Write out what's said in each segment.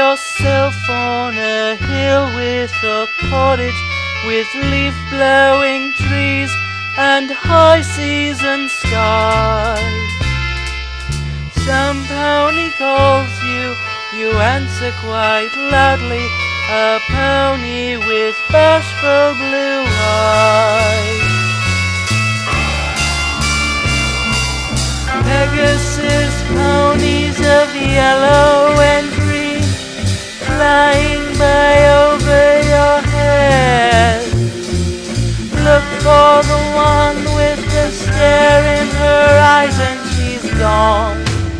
yourself on a hill with a cottage, with leaf-blowing trees and high seas and sky. Some pony calls you, you answer quite loudly, a pony with bashful blue eyes. Pegasus ponies of yellow and green, flying by over your head. Look for the one with the stare in her eyes and she's gone.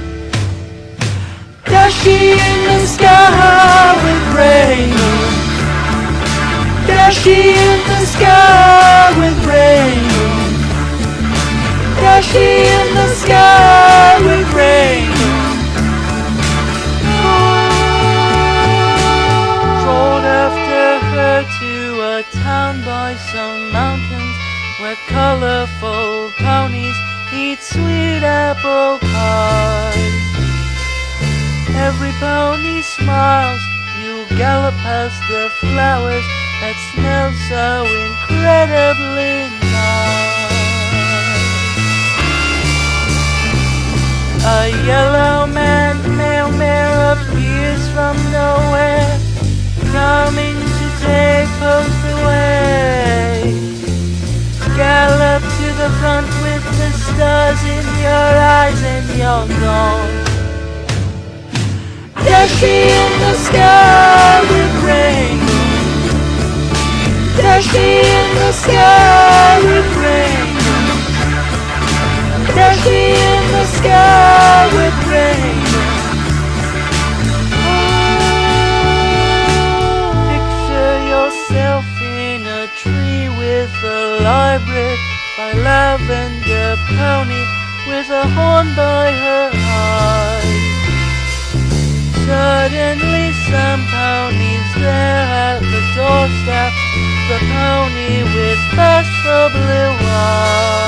Does she in the sky with rain? Does she in the sky with rain? Does she in the sky with rain? Strolled after her to a town by some mountains, where colorful ponies eat sweet apple pie. Every pony smiles, you gallop past the flowers that smell so incredibly nice. A yellow man, male mare, appears from nowhere, coming to take post away. Gallop to the front with the stars in your eyes and you're gone. Does she in the sky with rain? Does she in the sky with rain? Does she in the sky with rain? Picture yourself in a tree with a library by lavender pony, with a horn by her eye. Suddenly some ponies there at the doorstep, the pony with bashful blue eyes.